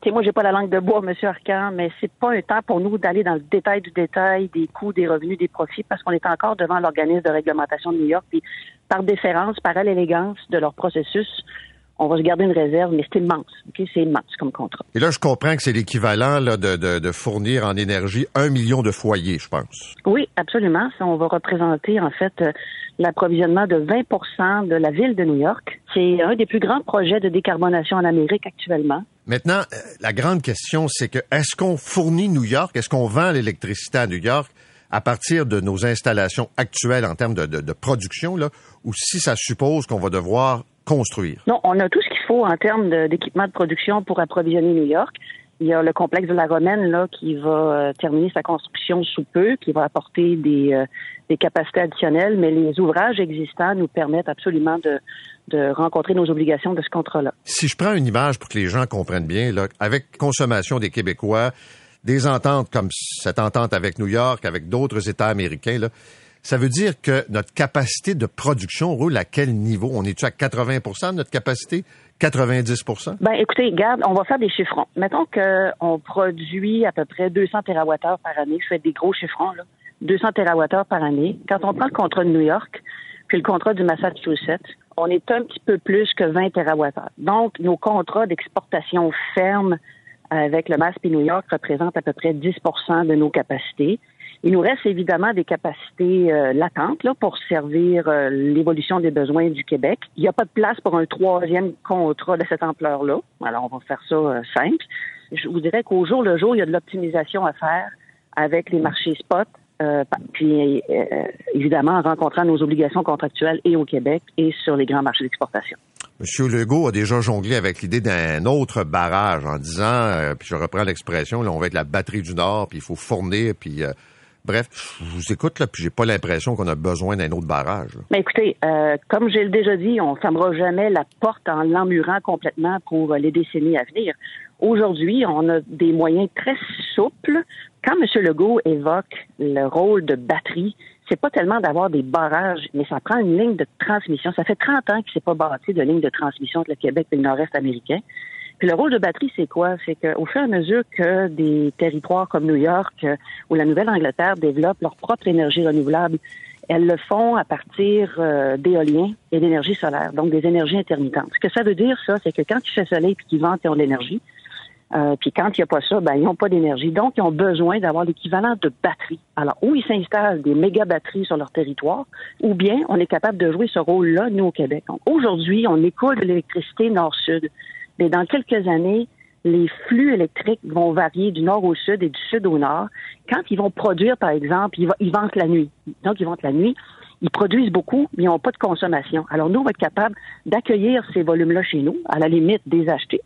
Tu sais, moi, j'ai pas la langue de bois, M. Arcan, mais c'est pas un temps pour nous d'aller dans le détail du détail des coûts, des revenus, des profits, parce qu'on est encore devant l'organisme de réglementation de New York. Puis, par déférence, par l'élégance de leur processus, on va se garder une réserve, mais c'est immense. Okay? C'est immense comme contrat. Et là, je comprends que c'est l'équivalent là, de, de, de fournir en énergie un million de foyers, je pense. Oui, absolument. Ça, on va représenter, en fait, euh, l'approvisionnement de vingt pour cent de la ville de New York. C'est un des plus grands projets de décarbonation en Amérique actuellement. Maintenant, euh, la grande question, c'est que est-ce qu'on fournit New York, est-ce qu'on vend l'électricité à New York à partir de nos installations actuelles en termes de, de, de production, là, ou si ça suppose qu'on va devoir construire? Non, on a tout ce qu'il faut en termes de, d'équipement de production pour approvisionner New York. Il y a le complexe de la Romaine là qui va euh, terminer sa construction sous peu, qui va apporter des, euh, des capacités additionnelles, mais les ouvrages existants nous permettent absolument de, de rencontrer nos obligations de ce contrat-là. Si je prends une image pour que les gens comprennent bien, là, avec consommation des Québécois, des ententes comme cette entente avec New York, avec d'autres États américains, là, ça veut dire que notre capacité de production roule à quel niveau? On est-tu à quatre-vingts pour cent de notre capacité? quatre-vingt-dix pour cent? Ben, écoutez, regarde, on va faire des chiffrons. Mettons qu'on produit à peu près deux cents térawattheures par année. Je fais des gros chiffrons, là. deux cents térawattheures par année. Quand on prend le contrat de New York, puis le contrat du Massachusetts, on est un petit peu plus que vingt térawattheures. Donc, nos contrats d'exportation ferme avec le M A S P et New York représentent à peu près dix pour cent de nos capacités. Il nous reste évidemment des capacités euh, latentes là, pour servir euh, l'évolution des besoins du Québec. Il n'y a pas de place pour un troisième contrat de cette ampleur-là. Alors, on va faire ça euh, simple. Je vous dirais qu'au jour le jour, il y a de l'optimisation à faire avec les marchés spot, euh, puis euh, évidemment en rencontrant nos obligations contractuelles et au Québec et sur les grands marchés d'exportation. M. Legault a déjà jonglé avec l'idée d'un autre barrage en disant, euh, puis je reprends l'expression, là, on va être la batterie du Nord, puis il faut fournir, puis... Euh, Bref, je vous écoute, là, puis j'ai pas l'impression qu'on a besoin d'un autre barrage. Là. Mais écoutez, euh, comme j'ai déjà dit, on fermera jamais la porte en l'emmurant complètement pour les décennies à venir. Aujourd'hui, on a des moyens très souples. Quand M. Legault évoque le rôle de batterie, c'est pas tellement d'avoir des barrages, mais ça prend une ligne de transmission. Ça fait trente ans qu'il s'est pas bâti de ligne de transmission entre le Québec et le Nord-Est américain. Puis le rôle de batterie, c'est quoi? C'est qu'au fur et à mesure que des territoires comme New York euh, ou la Nouvelle-Angleterre développent leur propre énergie renouvelable, elles le font à partir euh, d'éoliens et d'énergie solaire, donc des énergies intermittentes. Ce que ça veut dire, ça, c'est que quand il fait soleil puis qu'ils ventent, ils ont de l'énergie. Euh, puis quand il n'y a pas ça, ben ils n'ont pas d'énergie. Donc, ils ont besoin d'avoir l'équivalent de batterie. Alors, ou ils s'installent des méga batteries sur leur territoire, ou bien on est capable de jouer ce rôle-là, nous, au Québec. Donc, aujourd'hui, on écoule de l'électricité nord-sud. Mais dans quelques années, les flux électriques vont varier du nord au sud et du sud au nord. Quand ils vont produire, par exemple, ils, ils ventent la nuit. Donc, ils vendent la nuit. Ils produisent beaucoup, mais ils n'ont pas de consommation. Alors, nous, on va être capable d'accueillir ces volumes-là chez nous, à la limite des acheter.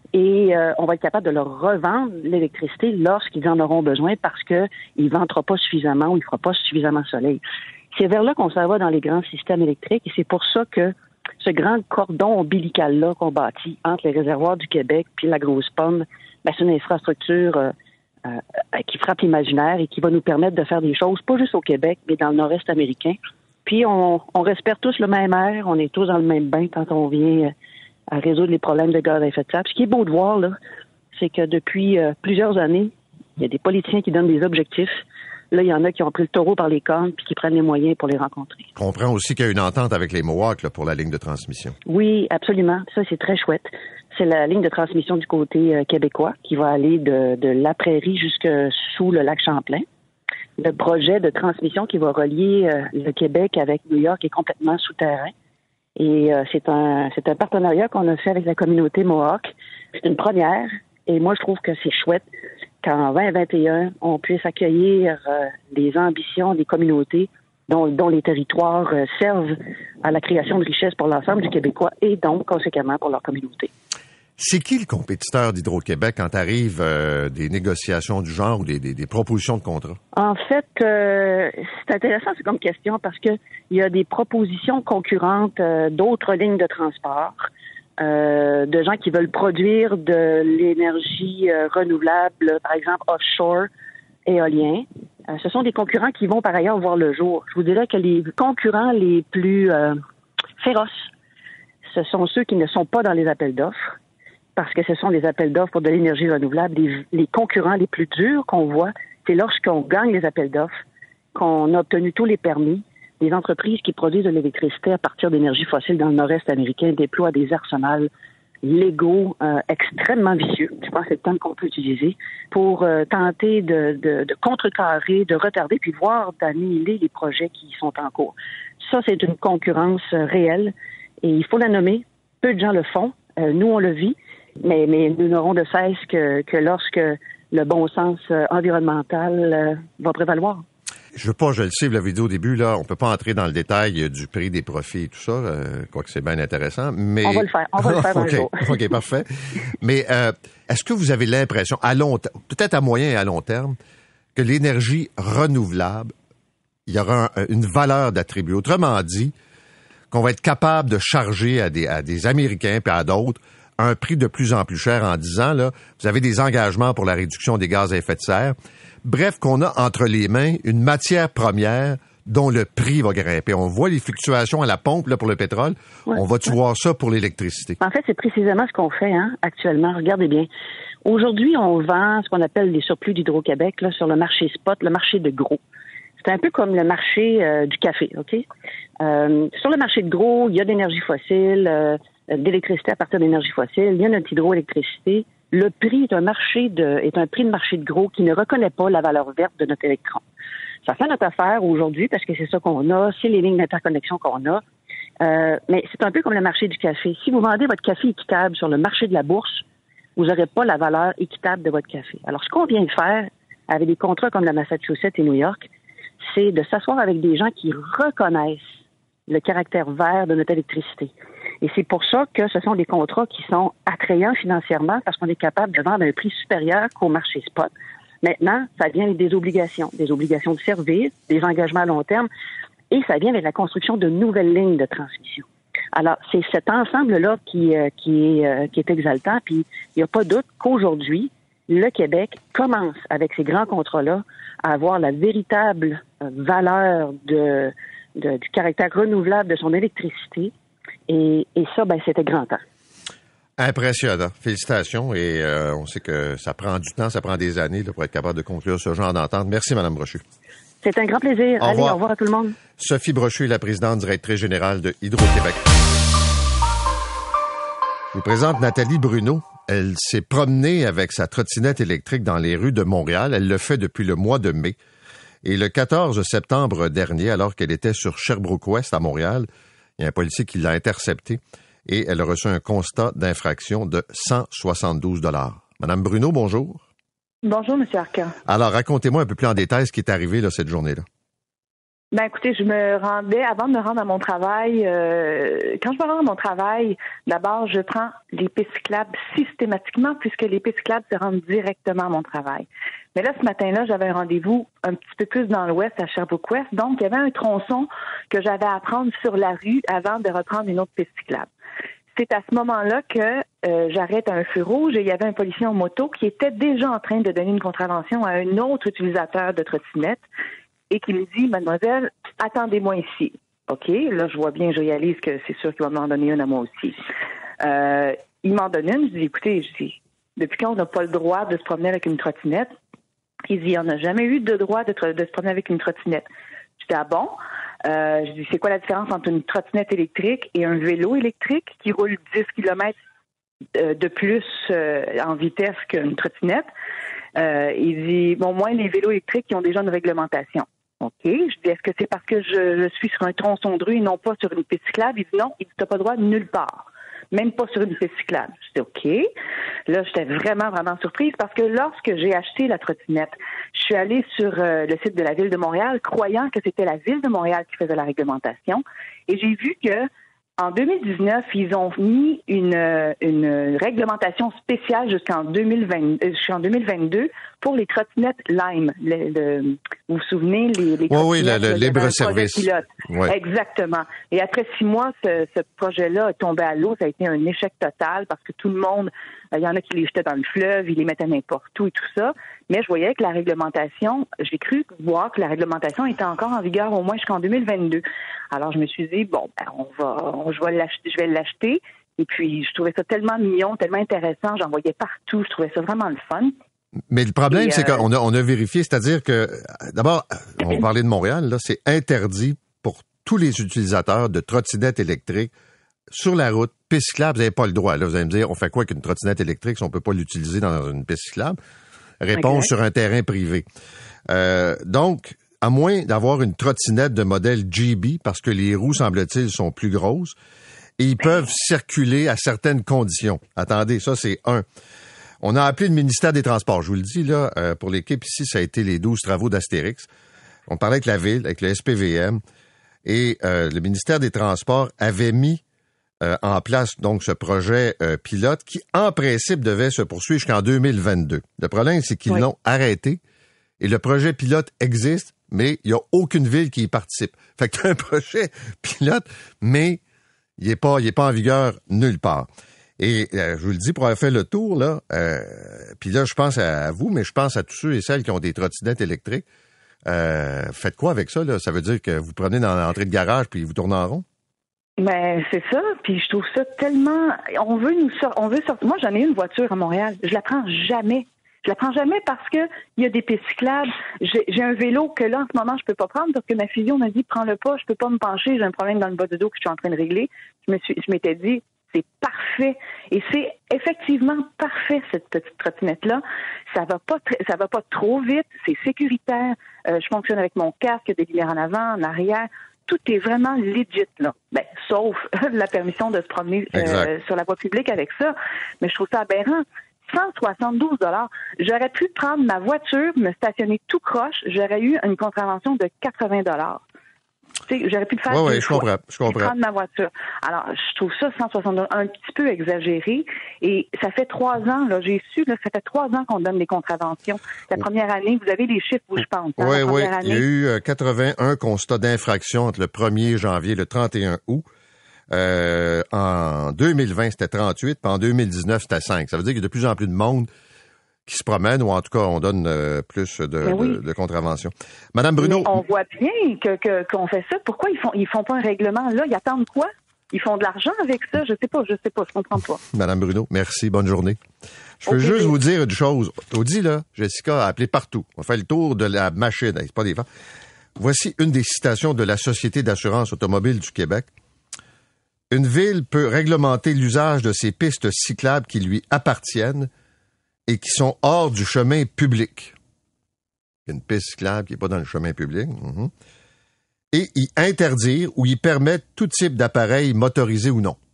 Et euh, on va être capable de leur revendre l'électricité lorsqu'ils en auront besoin parce qu'ils ne vendront pas suffisamment ou il ne fera pas suffisamment de soleil. C'est vers là qu'on s'en va dans les grands systèmes électriques et c'est pour ça que ce grand cordon ombilical-là qu'on bâtit entre les réservoirs du Québec puis la grosse pomme, ben, c'est une infrastructure euh, euh, qui frappe l'imaginaire et qui va nous permettre de faire des choses, pas juste au Québec, mais dans le nord-est américain. Puis on, on respire tous le même air, on est tous dans le même bain quand on vient à résoudre les problèmes de gaz à effet de serre. Ce qui est beau de voir, là, c'est que depuis euh, plusieurs années, il y a des politiciens qui donnent des objectifs. Là, il y en a qui ont pris le taureau par les cornes puis qui prennent les moyens pour les rencontrer. Je comprends aussi qu'il y a une entente avec les Mohawks là, pour la ligne de transmission. Oui, absolument. Ça, c'est très chouette. C'est la ligne de transmission du côté euh, québécois qui va aller de, de la prairie jusque sous le lac Champlain. Le projet de transmission qui va relier euh, le Québec avec New York est complètement souterrain. Et euh, c'est un c'est un partenariat qu'on a fait avec la communauté Mohawk. C'est une première. Et moi, je trouve que c'est chouette qu'en vingt vingt et un, on puisse accueillir euh, les ambitions des communautés dont, dont les territoires euh, servent à la création de richesses pour l'ensemble du Québécois et donc, conséquemment, pour leur communauté. C'est qui le compétiteur d'Hydro-Québec quand arrivent euh, des négociations du genre ou des, des, des propositions de contrat? En fait, euh, c'est intéressant, c'est comme question, parce que il y a des propositions concurrentes euh, d'autres lignes de transport. Euh, de gens qui veulent produire de l'énergie euh, renouvelable, par exemple offshore, éolien. Euh, ce sont des concurrents qui vont par ailleurs voir le jour. Je vous dirais que les concurrents les plus euh, féroces, ce sont ceux qui ne sont pas dans les appels d'offres parce que ce sont des appels d'offres pour de l'énergie renouvelable. Les, les concurrents les plus durs qu'on voit, c'est lorsqu'on gagne les appels d'offres, qu'on a obtenu tous les permis. Les entreprises qui produisent de l'électricité à partir d'énergie fossile dans le nord-est américain déploient des arsenals légaux euh, extrêmement vicieux, je pense que c'est le terme qu'on peut utiliser, pour euh, tenter de, de, de contrecarrer, de retarder, puis voire d'annihiler les projets qui sont en cours. Ça, c'est une concurrence euh, réelle et il faut la nommer. Peu de gens le font. Euh, nous, on le vit, mais, mais nous n'aurons de cesse que, que lorsque le bon sens euh, environnemental euh, va prévaloir. Je veux pas, je le sais, vous l'avez dit au début, là, on peut pas entrer dans le détail du prix des profits et tout ça, euh, quoique c'est bien intéressant, mais... On va le faire, on va le faire un okay, jour. OK, parfait. Mais euh, est-ce que vous avez l'impression, à long terme, peut-être à moyen et à long terme, que l'énergie renouvelable, il y aura un, une valeur d'attribut? Autrement dit, qu'on va être capable de charger à des, à des Américains puis à d'autres un prix de plus en plus cher en disant, là, vous avez des engagements pour la réduction des gaz à effet de serre. Bref, qu'on a entre les mains une matière première dont le prix va grimper. On voit les fluctuations à la pompe là, pour le pétrole. Ouais, on va-tu ouais. voir ça pour l'électricité? En fait, c'est précisément ce qu'on fait hein, actuellement. Regardez bien. Aujourd'hui, on vend ce qu'on appelle des surplus d'Hydro-Québec là, sur le marché spot, le marché de gros. C'est un peu comme le marché euh, du café, OK? Euh, sur le marché de gros, il y a de l'énergie fossile, euh, d'électricité à partir d'énergie fossile, il y a notre hydroélectricité. Le prix est un marché de est un prix de marché de gros qui ne reconnaît pas la valeur verte de notre électron. Ça fait notre affaire aujourd'hui parce que c'est ça qu'on a, c'est les lignes d'interconnexion qu'on a. Euh, mais c'est un peu comme le marché du café. Si vous vendez votre café équitable sur le marché de la bourse, vous n'aurez pas la valeur équitable de votre café. Alors, ce qu'on vient de faire avec des contrats comme le Massachusetts et New York, c'est de s'asseoir avec des gens qui reconnaissent le caractère vert de notre électricité. Et c'est pour ça que ce sont des contrats qui sont attrayants financièrement parce qu'on est capable de vendre à un prix supérieur qu'au marché spot. Maintenant, ça vient avec des obligations, des obligations de service, des engagements à long terme, et ça vient avec la construction de nouvelles lignes de transmission. Alors, c'est cet ensemble-là qui, euh, qui, est, euh, qui est exaltant, puis il n'y a pas de doute qu'aujourd'hui, le Québec commence, avec ces grands contrats-là, à avoir la véritable euh, valeur de, de, du caractère renouvelable de son électricité. Et, et ça, ben, c'était grand temps. Impressionnant. Félicitations. Et euh, on sait que ça prend du temps, ça prend des années là, pour être capable de conclure ce genre d'entente. Merci, Mme Brochu. C'est un grand plaisir. Au Allez, revoir. au revoir à tout le monde. Sophie Brochu est la présidente directrice générale de Hydro-Québec. Je vous présente Nathalie Bruno. Elle s'est promenée avec sa trottinette électrique dans les rues de Montréal. Elle le fait depuis le mois de mai. Et le quatorze septembre dernier, alors qu'elle était sur Sherbrooke-Ouest à Montréal, il y a un policier qui l'a interceptée et elle a reçu un constat d'infraction de cent soixante-douze dollars. Madame Bruno, bonjour. Bonjour, M. Arcan. Alors, racontez-moi un peu plus en détail ce qui est arrivé là, cette journée-là. Ben écoutez, je me rendais, avant de me rendre à mon travail, euh, quand je me rends à mon travail, d'abord, je prends les pistes cyclables systématiquement puisque les pistes cyclables se rendent directement à mon travail. Mais là, ce matin-là, j'avais un rendez-vous un petit peu plus dans l'ouest, à Sherbrooke-Ouest, donc il y avait un tronçon que j'avais à prendre sur la rue avant de reprendre une autre piste cyclable. C'est à ce moment-là que euh, j'arrête à un feu rouge et il y avait un policier en moto qui était déjà en train de donner une contravention à un autre utilisateur de trottinette et qui me dit, mademoiselle, attendez-moi ici. OK, là, je vois bien, je réalise que c'est sûr qu'il va m'en donner une à moi aussi. Euh, il m'en donne une, je dis, écoutez, je dis, depuis quand on n'a pas le droit de se promener avec une trottinette? Il dit, on n'a jamais eu de droit de, de se promener avec une trottinette. Je dis, ah bon? Euh, je dis, c'est quoi la différence entre une trottinette électrique et un vélo électrique qui roule dix kilomètres de plus euh, en vitesse qu'une trottinette? Euh, il dit, bon, moins les vélos électriques qui ont déjà une réglementation. OK. Je dis, est-ce que c'est parce que je, je suis sur un tronçon de rue et non pas sur une piste cyclable? Il dit, non, il dit, t'as pas le droit nulle part. Même pas sur une piste cyclable. Je dis, OK. Là, j'étais vraiment, vraiment surprise parce que lorsque j'ai acheté la trottinette, je suis allée sur euh, le site de la Ville de Montréal croyant que c'était la Ville de Montréal qui faisait la réglementation. Et j'ai vu que en deux mille dix-neuf, ils ont mis une, une réglementation spéciale jusqu'en deux mille vingt, euh, jusqu'en deux mille vingt-deux pour les trottinettes Lime. Le, le, vous vous souvenez, les, les oui, oui, le, le de, libre-service. Ouais. Exactement. Et après six mois, ce, ce projet-là est tombé à l'eau. Ça a été un échec total parce que tout le monde, il y en a qui les jetaient dans le fleuve, ils les mettaient n'importe où et tout ça. Mais je voyais que la réglementation, j'ai cru voir que la réglementation était encore en vigueur au moins jusqu'en deux mille vingt-deux. Alors, je me suis dit, bon, ben, on va, on, je vais l'acheter, je vais l'acheter. Et puis, je trouvais ça tellement mignon, tellement intéressant. J'en voyais partout. Je trouvais ça vraiment le fun. Mais le problème, Et, c'est euh... qu'on a, on a vérifié, c'est-à-dire que, d'abord, on va parler de Montréal, là, c'est interdit pour tous les utilisateurs de trottinettes électriques sur la route, piste cyclable, vous n'avez pas le droit. Là, vous allez me dire, on fait quoi avec une trottinette électrique si on peut pas l'utiliser dans une piste cyclable? Réponse, okay. Sur un terrain privé. Euh, donc, à moins d'avoir une trottinette de modèle G B, parce que les roues, semble-t-il, sont plus grosses, et ils peuvent circuler à certaines conditions. Attendez, ça, c'est un. On a appelé le ministère des Transports. Je vous le dis, là, euh, pour l'équipe ici, ça a été les douze travaux d'Astérix. On parlait avec la ville, avec le S P V M, et euh, le ministère des Transports avait mis euh, en place donc ce projet euh, pilote qui, en principe, devait se poursuivre jusqu'en deux mille vingt-deux. Le problème, c'est qu'ils oui. l'ont arrêté, et le projet pilote existe, mais il n'y a aucune ville qui y participe. Fait que tu as un projet pilote, mais il n'est pas, il est pas en vigueur nulle part. Et euh, je vous le dis, pour avoir fait le tour, là, euh, puis là, je pense à vous, mais je pense à tous ceux et celles qui ont des trottinettes électriques. Euh, faites quoi avec ça, là? Ça veut dire que vous prenez dans l'entrée de garage puis vous tournez en rond? Ben, c'est ça. Puis je trouve ça tellement... On veut nous sortir... On veut sortir... Moi, j'en ai une voiture à Montréal. Je la prends jamais. Je la prends jamais parce que il y a des pistes cyclables. J'ai, j'ai un vélo que là, en ce moment, je peux pas prendre parce que ma physio m'a dit, prends-le pas, je peux pas me pencher, j'ai un problème dans le bas du dos que je suis en train de régler. Je me suis, je m'étais dit, c'est parfait. Et c'est effectivement parfait, cette petite trottinette-là. Ça va pas, tr- ça va pas trop vite. C'est sécuritaire. Euh, je fonctionne avec mon casque, des lumières en avant, en arrière. Tout est vraiment legit, là. Ben, sauf la permission de se promener euh, sur la voie publique avec ça. Mais je trouve ça aberrant. cent soixante-douze dollars. J'aurais pu prendre ma voiture, me stationner tout croche. J'aurais eu une contravention de quatre-vingts dollars. Tu sais, j'aurais pu le faire. Oui, oui, je comprends. Je comprends. Prendre ma voiture. Alors, je trouve ça cent soixante dollars un petit peu exagéré. Et ça fait trois ans, là, j'ai su, là, ça fait trois ans qu'on donne des contraventions. La première année, vous avez les chiffres où je pense. Hein, oui, oui. Année, il y a eu euh, quatre-vingt-un constats d'infraction entre le premier janvier et le trente et un août. Euh, en deux mille vingt, c'était trente-huit, puis en deux mille dix-neuf, c'était cinq. Ça veut dire qu'il y a de plus en plus de monde qui se promène, ou en tout cas, on donne euh, plus de, oui. de, de contraventions. Madame Bruno. Mais on voit bien que, que, qu'on fait ça. Pourquoi ils font, ils font pas un règlement là? Ils attendent quoi? Ils font de l'argent avec ça? Je sais pas, je sais pas, je comprends pas. Madame Bruno, merci, bonne journée. Je veux okay. juste vous dire une chose. On dit, là, Jessica a appelé partout. On fait le tour de la machine. C'est pas des femmes. Voici une des citations de la Société d'assurance automobile du Québec. Une ville peut réglementer l'usage de ses pistes cyclables qui lui appartiennent et qui sont hors du chemin public. Il y a une piste cyclable qui n'est pas dans le chemin public. Mm-hmm. Et y interdire ou y permettre tout type d'appareil motorisé ou non.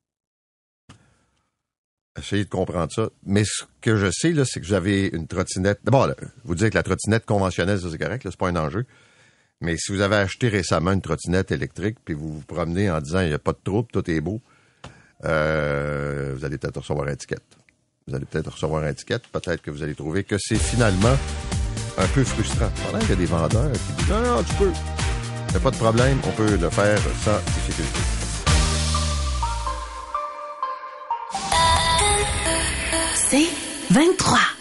Essayez de comprendre ça. Mais ce que je sais, là, c'est que vous avez une trottinette. D'abord, là, vous dites que la trottinette conventionnelle, ça, c'est correct, là, c'est pas un enjeu. Mais si vous avez acheté récemment une trottinette électrique, puis vous vous promenez en disant il n'y a pas de trouble, tout est beau, euh, vous allez peut-être recevoir un ticket. Vous allez peut-être recevoir un ticket. Peut-être que vous allez trouver que c'est finalement un peu frustrant. Pendant qu'il y a des vendeurs qui disent non, non, tu peux. Il n'y a pas de problème, on peut le faire sans difficulté. C'est vingt-trois.